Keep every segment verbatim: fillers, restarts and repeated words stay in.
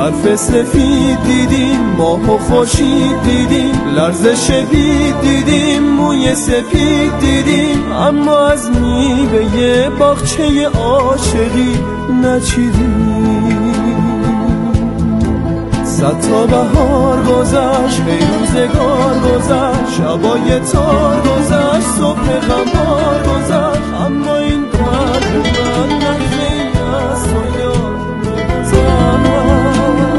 برف سفید دیدیم، ماه و خورشید دیدیم، لرزش بید دیدیم، موی سپید دیدیم، اما از میوه باغچه عاشقی نچیدیم. صد تا بهار گذشت، روزگار گذشت، شبای تار گذشت، صبح غمار گذشت، اما این قلب من نخیلی از تو یاد نمی‌تونم.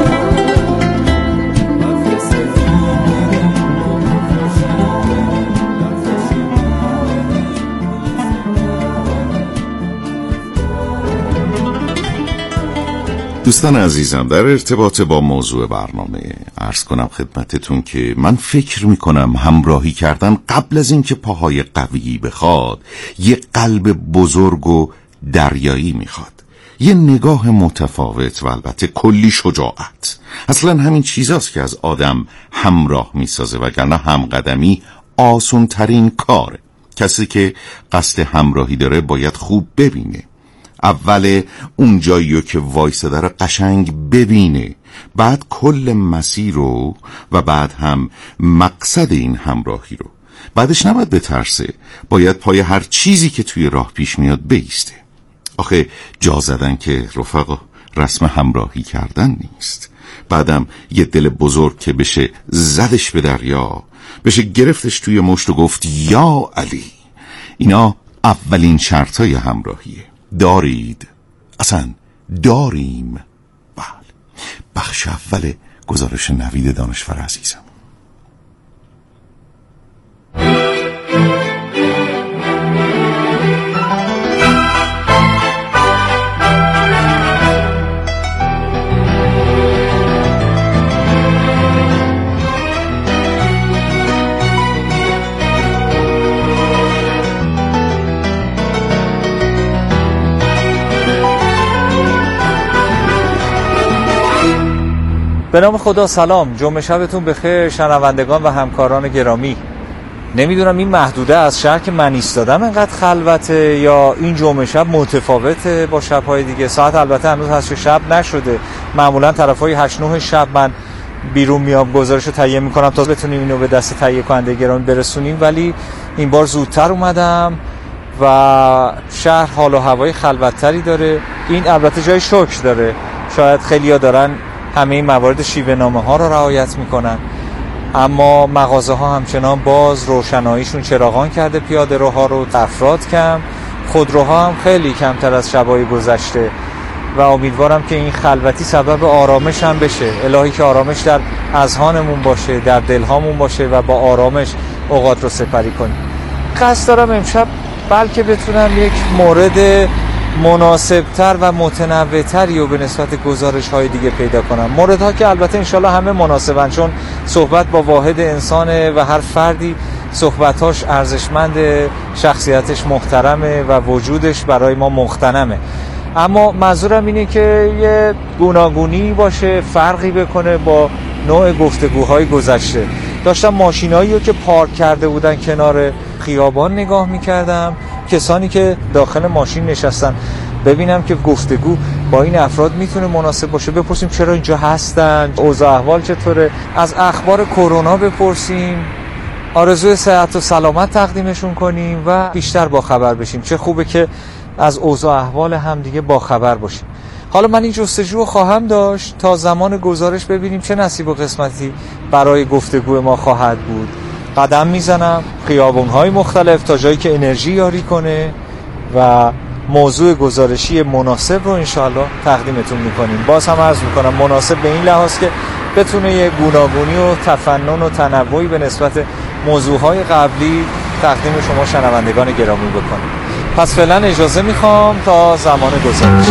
دوستان عزیزم، در ارتباط با موضوع برنامه عرض کنم خدمتتون که من فکر میکنم همراهی کردن قبل از اینکه پاهای قوی بخواد یه قلب بزرگ و دریایی میخواد، یه نگاه متفاوت و البته کلی شجاعت. اصلا همین چیزاست که از آدم همراه میسازه، وگرنه همقدمی آسون ترین کاره. کسی که قصد همراهی داره باید خوب ببینه، اول اون جایی که وایساده رو قشنگ ببینه، بعد کل مسیر رو و بعد هم مقصد این همراهی رو. بعدش نباید بترسه، باید پای هر چیزی که توی راه پیش میاد بیسته. آخه جا زدن که رفقا رسم همراهی کردن نیست. بعدم یه دل بزرگ که بشه زدش به دریا، بشه گرفتش توی مشت و گفت یا علی. اینا اولین شرطای همراهیه. دارید؟ اصلا داریم؟ بله. بخش اول گزارش نوید دانشور عزیزم. به نام خدا. سلام، جمعه شبتون بخیر شنوندگان و همکاران گرامی. نمیدونم این محدوده از شهر که من ایستادم انقدر خلوته یا این جمعه شب متفاوته با شب‌های دیگه. ساعت البته هنوز هشت شب نشده، معمولا طرفای هشت نه شب من بیرون میام گزارشو تهیه میکنم تا بتونیم اینو به دست تهیه کننده گرامی برسونیم، ولی این بار زودتر اومدم و شهر حال و هوای خلوت‌تری داره. این البته جای شکر داره، شاید خیلی‌ها دارن همه این موارد شیوه نامه ها رو رعایت میکنن، اما مغازه ها همچنان باز، روشناییشون چراغان کرده، پیاده روها رو، افراد کم، خودروها هم خیلی کمتر از شبای گذشته و امیدوارم که این خلوتی سبب آرامش هم بشه. الهی که آرامش در اذهانمون باشه، در دلهامون باشه و با آرامش اوقات رو سپری کنیم. قصد دارم امشب بلکه بتونم یک مورد مناسبتر و متنوعتری و به نسبت گزارش های دیگه پیدا کنم، موردها که البته انشالله همه مناسبن، چون صحبت با واحد انسانه و هر فردی صحبتاش ارزشمنده، شخصیتش محترمه و وجودش برای ما مغتنمه. اما منظورم اینه که یه گوناگونی باشه، فرقی بکنه با نوع گفتگوهای گذشته. داشتم ماشینایی رو که پارک کرده بودن کنار خیابان نگاه میکردم، کسانی که داخل ماشین نشستن، ببینم که گفتگو با این افراد میتونه مناسب باشه. بپرسیم چرا اینجا هستن، اوضاع احوال چطوره، از اخبار کرونا بپرسیم، آرزوی صحت و سلامت تقدیمشون کنیم و بیشتر با خبر بشیم. چه خوبه که از اوضاع احوال هم دیگه با خبر باشیم. حالا من این جستجو رو خواهم داشت تا زمان گزارش، ببینیم چه نصیب و قسمتی برای گفتگو ما خواهد بود. قدم میزنم خیابون‌های مختلف تا جایی که انرژی یاری کنه و موضوع گزارشی مناسب رو انشاءالله تقدیمتون میکنیم. باز هم عرض میکنم مناسب به این لحاظ که بتونه یه گوناگونی و تفنن و تنوعی به نسبت موضوعهای قبلی تقدیم شما شنوندگان گرامی بکنیم. پس فعلا اجازه میخوام تا زمان گزارش.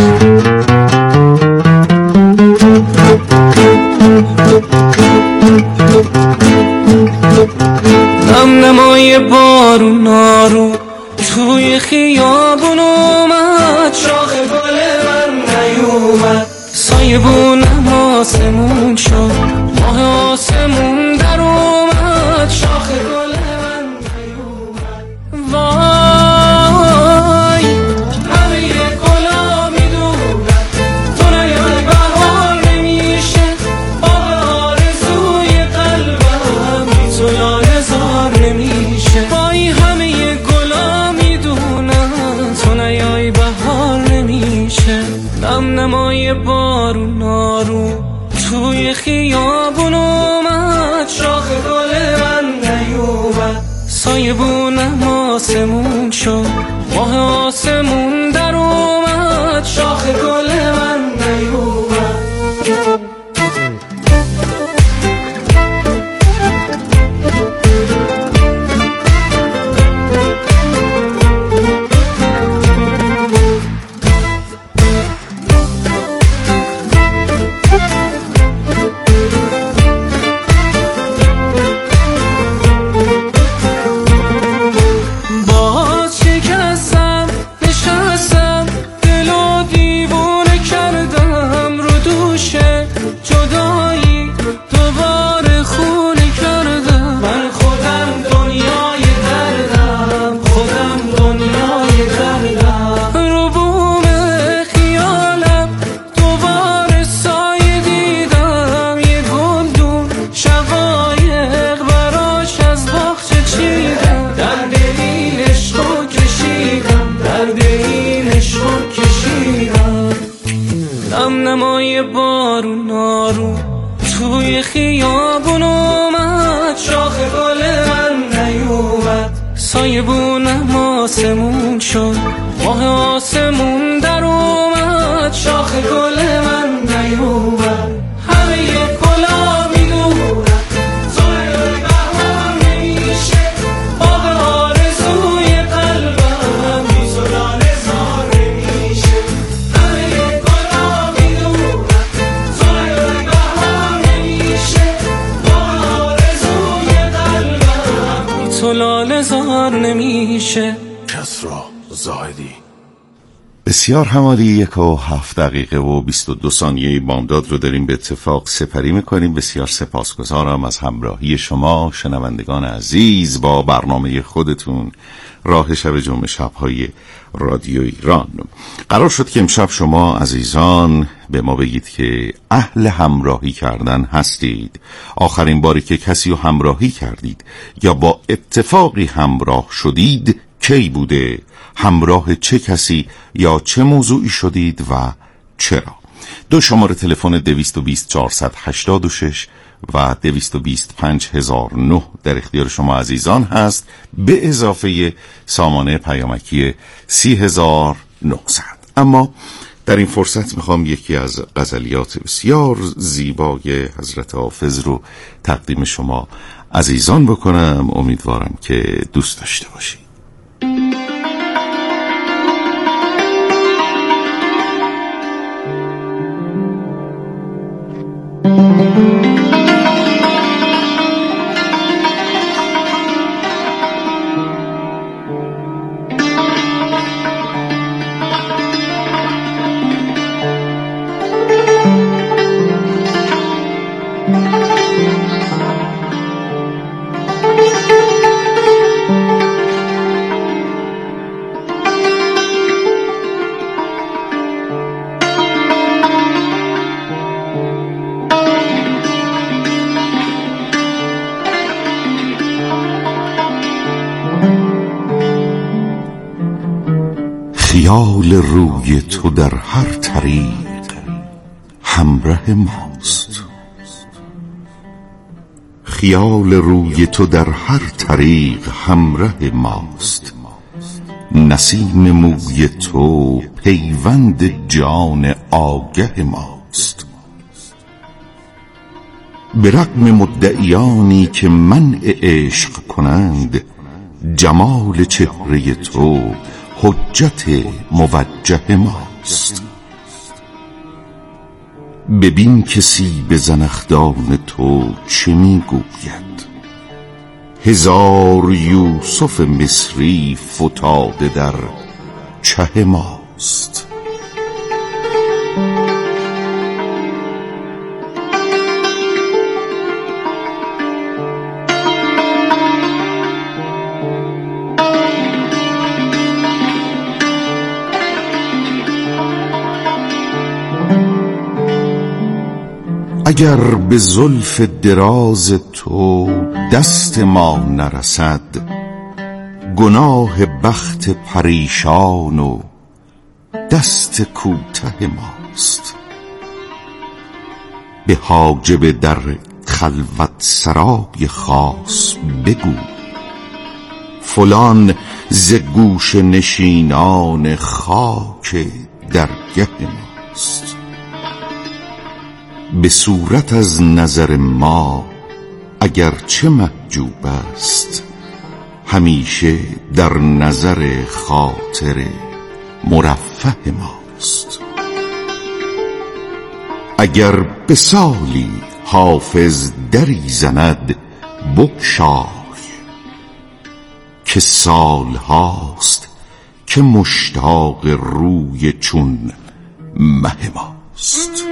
نم نمای بارون نارو توی خیابون اومد، شاخ گل من نیومد، سایبونم آسمون شد، ماه آسمون در اومد، شاخ گل من نیومد. وای همه گلا میدونن تو نیای بهار نمیشه، نمای بارون آروم توی خیابون اومد، شاخ گل من نیومد، سایبونم آسمون شد، ماه آسمون در اومد، شاخ گل من نیومد. نمای بارون آروم توی خیابون اومد، شاخ گل من نیومد، سایبونم آسمون شد، ماه آسمون در اومد، شاخ گل من نیومد. همه یک کلا میدونن زوی بهار نمیشه، باغ آرزوی قلبم بی زلال زار نمیشه. همه یک کلا میدونن زوی بهار نمیشه، باغ آرزوی قلبم بی زلال زار نمیشه. کسرا زاهدی. بسیار همالی یک و هفت دقیقه و بیست و دو ثانیه بامداد رو داریم به اتفاق سپری میکنیم. بسیار سپاسگزارم از همراهی شما شنوندگان عزیز با برنامه خودتون راه شب جمعه شب‌های رادیو ایران. قرار شد که امشب شما عزیزان به ما بگید که اهل همراهی کردن هستید. آخرین باری که کسی رو همراهی کردید یا با اتفاقی همراه شدید کی بوده؟ همراه چه کسی یا چه موضوعی شدید و چرا؟ دو شماره تلفن دویست و بیست چهارصد و هشتاد و شش و دویست و بیست پنج هزار و نه در اختیار شما عزیزان هست، به اضافه سامانه پیامکی سی هزار و نهصد. اما در این فرصت میخوام یکی از غزلیات بسیار زیبای حضرت حافظ رو تقدیم شما عزیزان بکنم. امیدوارم که دوست داشته باشید. خیال روی تو در هر طریق همراه ماست، خیال روی تو در هر طریق همراه ماست، نسیم موی تو پیوند جان آگه ماست. به رغم مدعیانی که منع عشق کنند، جمال چهره تو حجت موجه ماست. ببین کسی به زنخدان تو چه میگوید، هزار یوسف مصری فتاده در چه ماست. اگر به زلف دراز تو دست ما نرسد، گناه بخت پریشان و دست کوته ماست. به حاجب در خلوت سرای خاص بگو فلان ز گوش نشینان خاک درگه ماست. به صورت از نظر ما اگر چه محجوب است، همیشه در نظر خاطر مرفه ماست. اگر به سالی حافظ دری زند بگشای، که سال هاست که مشتاق روی چون مه ماست.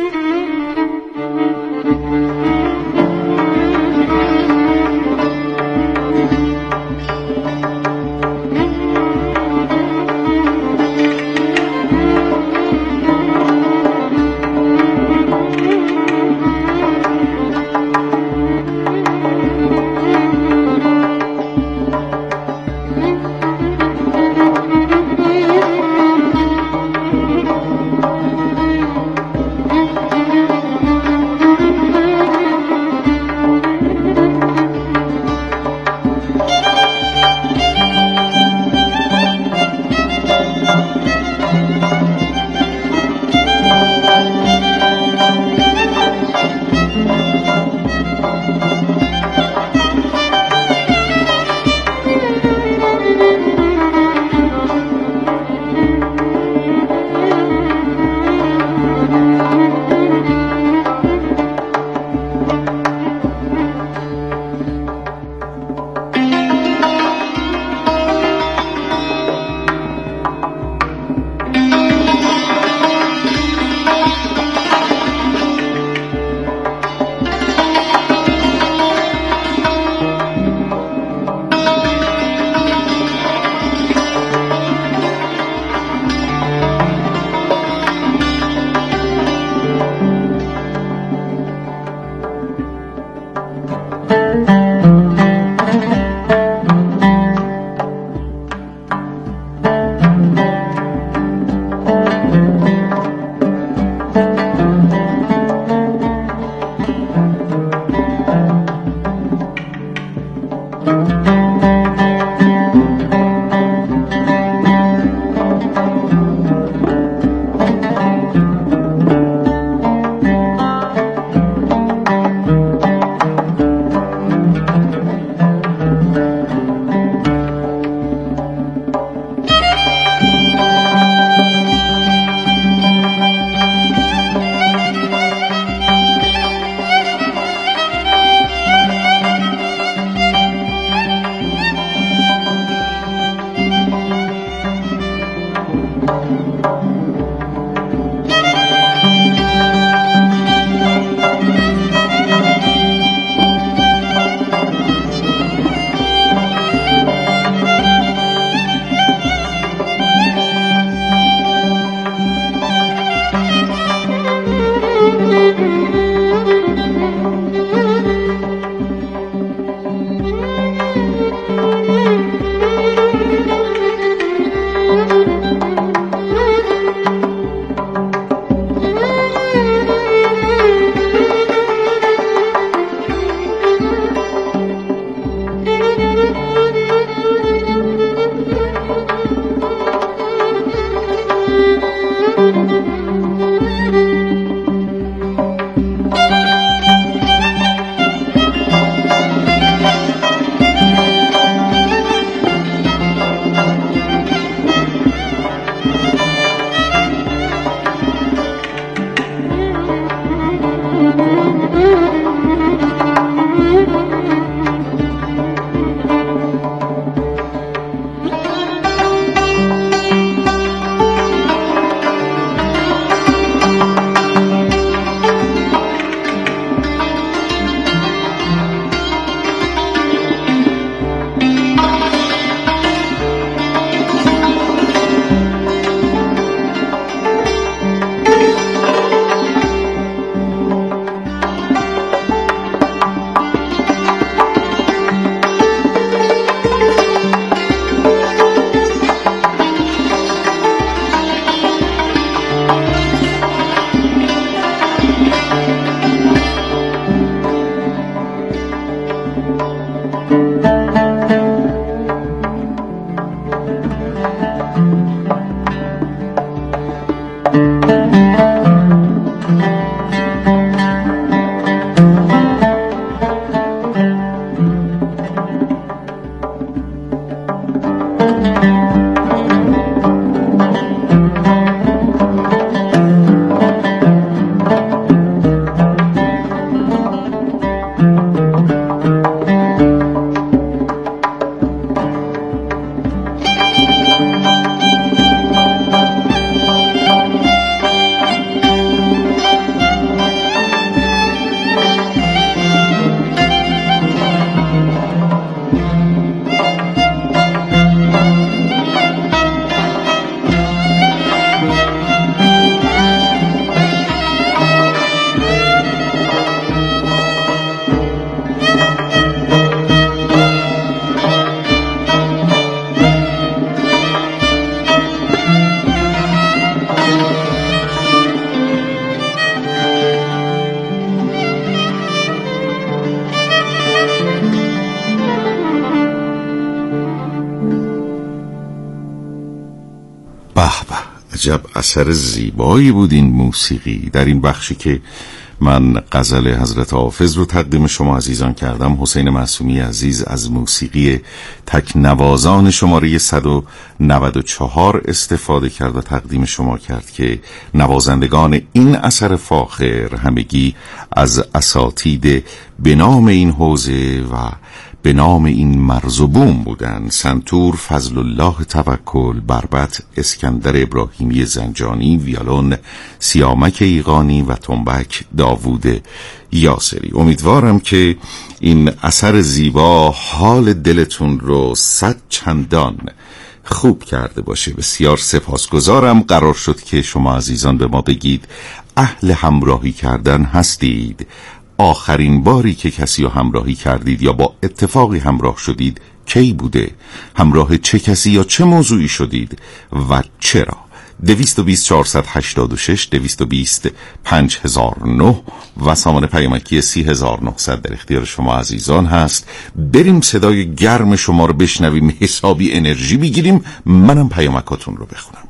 عجب اثر زیبایی بود این موسیقی. در این بخشی که من غزل حضرت حافظ رو تقدیم شما عزیزان کردم، حسین معصومی عزیز از موسیقی تک نوازان شماره صد و نود و چهار استفاده کرد و تقدیم شما کرد که نوازندگان این اثر فاخر همگی از اساتید به نام این حوزه و به نام این مرز و بوم بودن: سنتور فضل الله توکل، بربط اسکندر ابراهیمی زنجانی، ویولون سیامک ایقانی و تنبک داوود یاسری. امیدوارم که این اثر زیبا حال دلتون رو صد چندان خوب کرده باشه. بسیار سپاسگزارم. قرار شد که شما عزیزان به ما بگید اهل همراهی کردن هستید. آخرین باری که کسی رو همراهی کردید یا با اتفاقی همراه شدید کی بوده؟ همراه چه کسی یا چه موضوعی شدید و چرا؟ دویست و بیست چهارصد و هشتاد و شش، دویست و بیست پنج هزار و نه و سامان پیامکی سی هزار و نهصد در اختیار شما عزیزان هست. بریم صدای گرم شما رو بشنویم، حسابی انرژی بگیریم. منم پیامکاتون رو بخونم.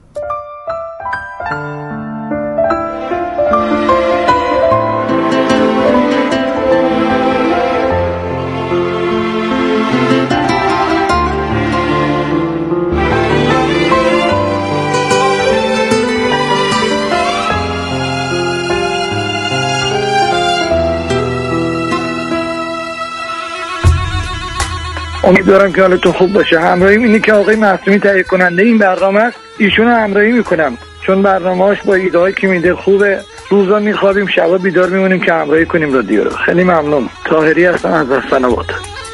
امیدوارم که حالتون خوب باشه. همراهیم اینه که آقای معصومی تهیه کننده این برنامه است. ایشون رو همراهی میکنم چون برنامه‌اش با ایده‌هایی که میده خوبه. روزا میخوابیم، شبا بیدار میمونیم که همراهی کنیم رادیو رو. خیلی ممنون. طاهری هستم از حسن‌آباد.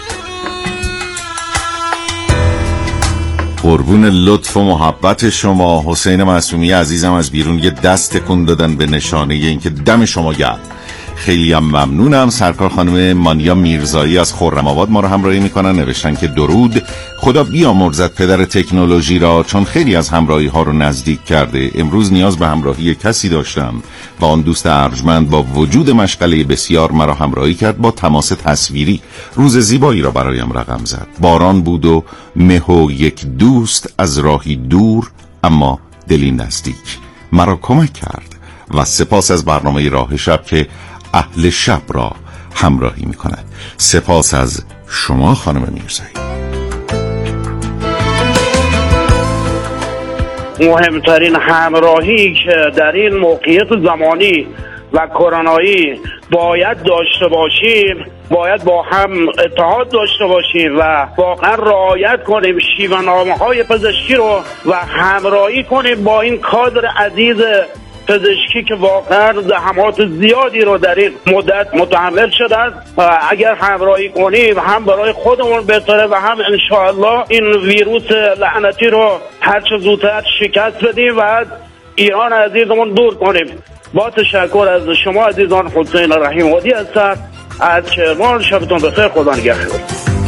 قربون لطف و محبت شما. حسین معصومی عزیزم از بیرون یه دست تکون دادن به نشانه اینکه دم شما گرم. خیلی هم ممنونم. سرکار خانم مانیا میرزایی از خرم‌آباد ما رو همراهی میکنن. نوشتن که درود، خدا بیامرزد پدر تکنولوژی را، چون خیلی از همراهی ها رو نزدیک کرده. امروز نیاز به همراهی کسی داشتم و آن دوست ارجمند با وجود مشغله بسیار مرا همراهی کرد با تماس تصویری. روز زیبایی را برایم رقم زد. باران بود و مه و یک دوست از راهی دور اما دلی نزدیک مرا کمک کرد. و سپاس از برنامه راه شب که اهل شب را همراهی می کند. سپاس از شما خانم میرزایی. مهمترین همراهی که در این موقعیت زمانی و کرونایی باید داشته باشیم، باید با هم اتحاد داشته باشیم و واقعا رعایت کنیم شیوه‌نامه‌های پزشکی رو و همراهی کنیم با این کادر عزیز پزشکی که واقعا زحمات زیادی رو در این مدت متحمل شدن. اگر همراهی کنیم هم برای خودمون بهتره و هم انشاءالله این ویروس لعنتی رو هرچه زودتر شکست بدیم و از ایران عزیزمون دور کنیم. با تشکر از شما عزیزان. حسین رحیم آبادی هستم از کرمان. شبتون بخیر. خدا نگهدار.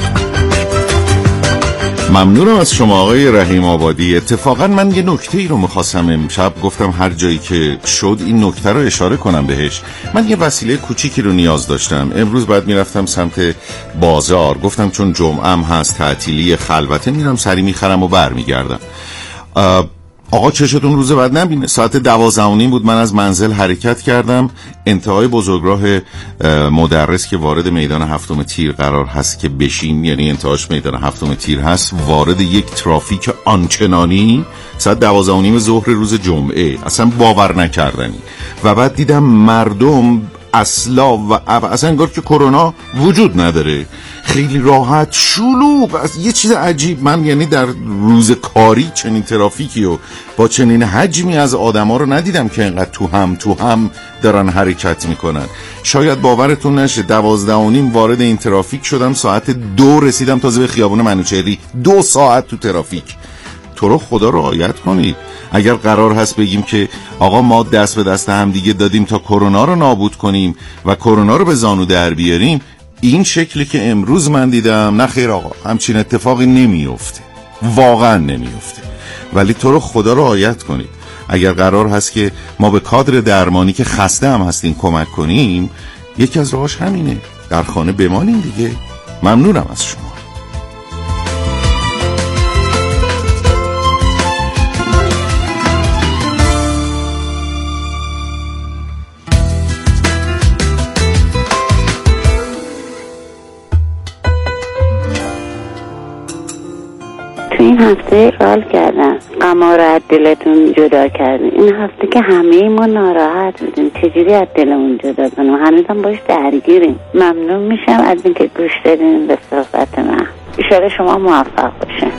ممنونم از شما آقای رحیم آبادی. اتفاقا من یه نکته ای رو میخواستم امشب، گفتم هر جایی که شد این نکته رو اشاره کنم بهش. من یه وسیله کوچیکی رو نیاز داشتم. امروز بعد میرفتم سمت بازار، گفتم چون جمعه هم هست تعطیلی خلوته، میرم سری میخرم و برمیگردم. آقا چشتون روز بعد نبینه. ساعت دوازده و نیم بود من از منزل حرکت کردم. انتهای بزرگراه مدرس که وارد میدان هفتم تیر قرار هست که بشین، یعنی انتهاش میدان هفتم تیر هست، وارد یک ترافیک آنچنانی ساعت دوازده و نیم ظهر روز جمعه، اصلا باور نکردنی. و بعد دیدم مردم اصلا و اصلا انگار که کرونا وجود نداره، خیلی راحت شلوغ، یه چیز عجیب. من یعنی در روز کاری چنین ترافیکی و با چنین حجمی از آدما رو ندیدم که اینقدر تو هم تو هم دارن حرکت میکنن. شاید باورتون نشه دوازده و نیم وارد این ترافیک شدم، ساعت دو رسیدم تازه به خیابون منوچهری. دو ساعت تو ترافیک. تو رو خدا رعایت کنید. اگر قرار هست بگیم که آقا ما دست به دست هم دیگه دادیم تا کرونا رو نابود کنیم و کرونا رو به زانو در بیاریم، این شکلی که امروز من دیدم، نه خیر آقا، همچین اتفاقی نمیفته، واقعا نمیفته. ولی تو رو خدا رعایت کنید. اگر قرار هست که ما به کادر درمانی که خسته هم هستیم کمک کنیم، یکی از راهاش همینه، در خانه بمانیم دیگه. ممنونم از شما. هفته سوال کردم غما رو از دلتون جدا کردیم. این هفته که همه ما ناراحت بودیم چجوری از دلمون جدا کنیم؟ هنوزم باش درگیریم. ممنون میشم از اینکه گوش دادین به صحبت من. ان شاءالله شما موفق باشین.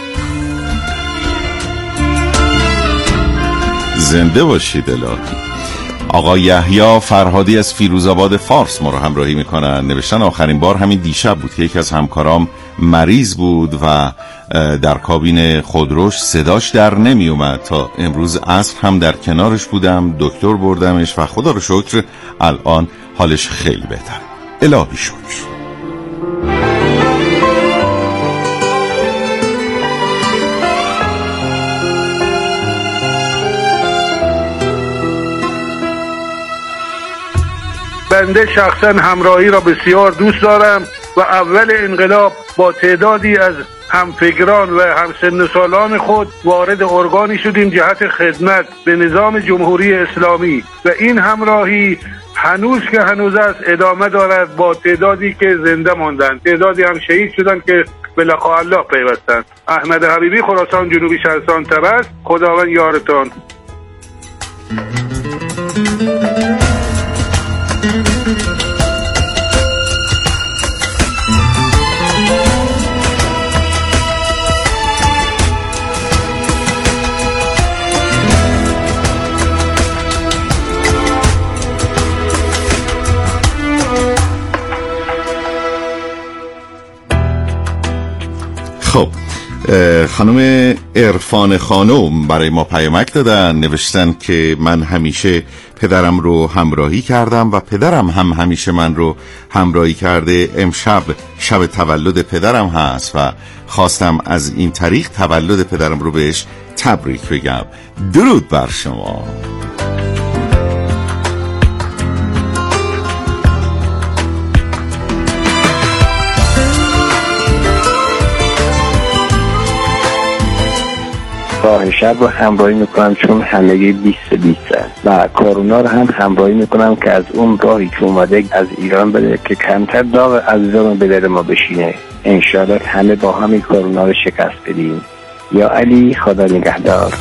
زنده باشید الهی. آقا یحیی فرهادی از فیروزآباد فارس ما رو همراهی میکنن. نوشتن آخرین بار همین دیشب بود که یکی از همکارام مریض بود و در کابین خودروش صداش در نمی اومد. تا امروز عصر هم در کنارش بودم، دکتر بردمش و خدا رو شکر الان حالش خیلی بهتر. الهی شکر. بنده شخصا همراهی را بسیار دوست دارم و اول انقلاب با تعدادی از همفکران و همسن و سالان خود وارد ارگانی شدیم جهت خدمت به نظام جمهوری اسلامی و این همراهی هنوز که هنوز است ادامه دارد با تعدادی که زنده ماندند. تعدادی هم شهید شدند که به لقاء الله پیوستند. احمد حبیبی، خراسان جنوبی شهرستان طرز. خداوند یارتان. خب خانم عرفان خانم برای ما پیامک دادن، نوشتن که من همیشه پدرم رو همراهی کردم و پدرم هم همیشه من رو همراهی کرده. امشب شب تولد پدرم هست و خواستم از این طریق تولد پدرم رو بهش تبریک بگم. درود بر شما. راه شب رو همراهی میکنم چون همگی بیست بیست و کرونا رو هم همراهی میکنم که از اون راهی که اومده از ایران بده که کمتر داغ عزیزان به دل ما بشینه. انشاءالله همه با همین کرونا رو شکست بدیم. یا علی، خدا نگهدار.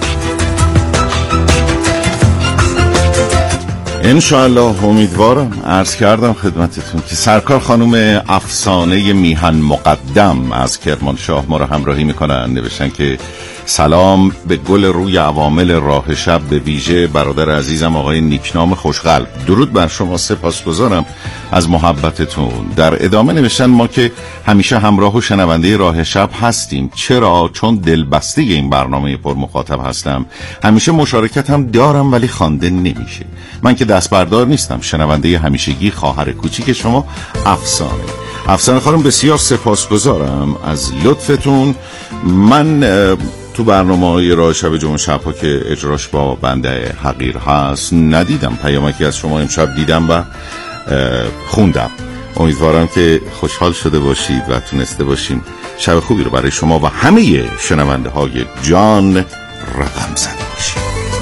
انشاءالله. امیدوارم. عرض کردم خدمتتون که سرکار خانم افسانه میهن مقدم از کرمانشاه ما رو همراهی میکنن. نوشتن که سلام به گل روی عوامل راه شب، به ویژه برادر عزیزم آقای نیکنام خوشقلب. درود بر شما، سپاسگزارم از محبتتون. در ادامه نوشتن ما که همیشه همراه و شنونده راه شب هستیم. چرا؟ چون دلبسته این برنامه پر مخاطب هستم. همیشه مشارکت هم دارم ولی خوانده نمیشه. من که دست بردار نیستم. شنونده همیشگی خواهر کوچیک شما افسانه. افسانه خانم بسیار سپاسگزارم از لطفتون. من تو برنامه‌های راه شب جمعه شب‌ها که اجراش با بنده حقیر هست ندیدم. پیامکی از شما امشب دیدم و خوندم. امیدوارم که خوشحال شده باشید و تونسته باشیم شب خوبی رو برای شما و همه شنونده های جان رقم زده باشیم.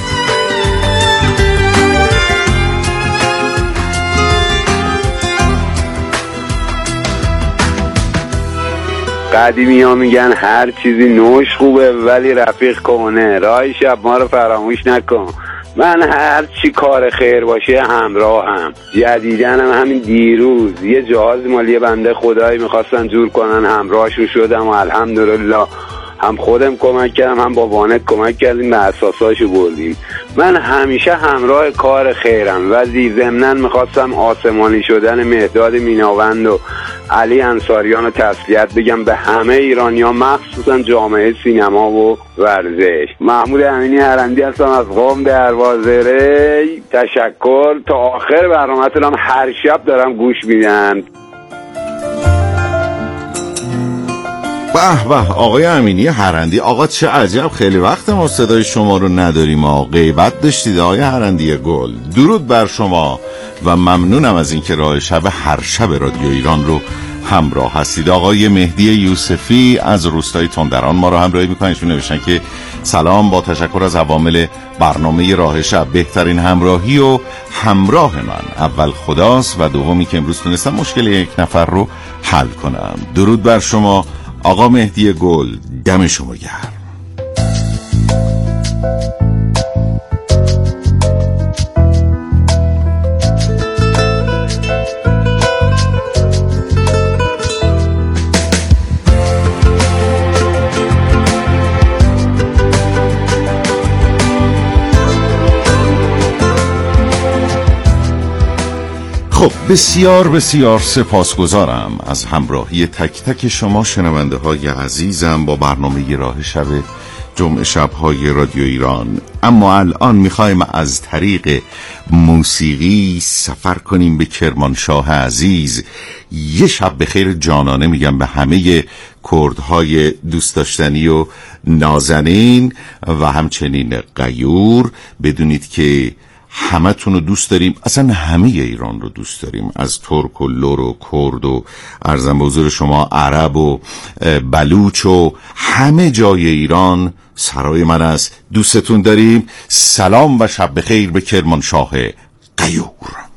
قدیمی ها میگن هر چیزی نوش خوبه ولی رفیق کنه. راه شب ما رو فراموش نکن. من هر چی کار خیر باشه همراه هم. جدیدن هم همین دیروز یه جهاز مالی بنده خدایی میخواستن جور کنن، همراهشون شدم و الحمدلله هم خودم کمک کردم هم با وانت کمک کردیم به اساساشو بردیم. من همیشه همراه کار خیرم و ضمناً میخواستم آسمانی شدن مهداد میناوند و علی انصاریان رو تسلیت بگم به همه ایرانیان، مخصوصا جامعه سینما و ورزش. محمود امینی هرندی هستم از قم دروازه ری. تشکر. تا آخر برنامه‌تون هم هر شب دارم گوش میدم. به به آقای امینی هرندی. آقا چه عجب، خیلی وقت ما صدای شما رو نداریم. آقا غیبت داشتید آقای هرندی گل. درود بر شما و ممنونم از اینکه راه شب هر شب رادیو ایران رو همراه هستید. آقای مهدی یوسفی از روستای تندران ما رو همراهی میکنن. ایشون نوشتن که سلام، با تشکر از عوامل برنامه راه شب بهترین همراهی و همراه من اول خداست و دومی که امروز تونستم مشکل یک نفر رو حل کنم. درود بر شما آقا مهدی گل، دم شما گرم. خب بسیار بسیار سپاسگزارم از همراهی تک تک شما شنونده های عزیزم با برنامه راه شب جمعه شب‌های رادیو ایران. اما الان میخوایم از طریق موسیقی سفر کنیم به کرمانشاه عزیز. یه شب بخیر جانانه میگم به همه کردهای دوست داشتنی و نازنین و همچنین غیور. بدونید که همه تون رو دوست داریم، اصلا همه ایران رو دوست داریم، از ترک و لور و کرد و عرضم به حضور شما عرب و بلوچ و همه جای ایران سرای من است. دوستتون داریم. سلام و شب بخیر به کرمانشاه غیور.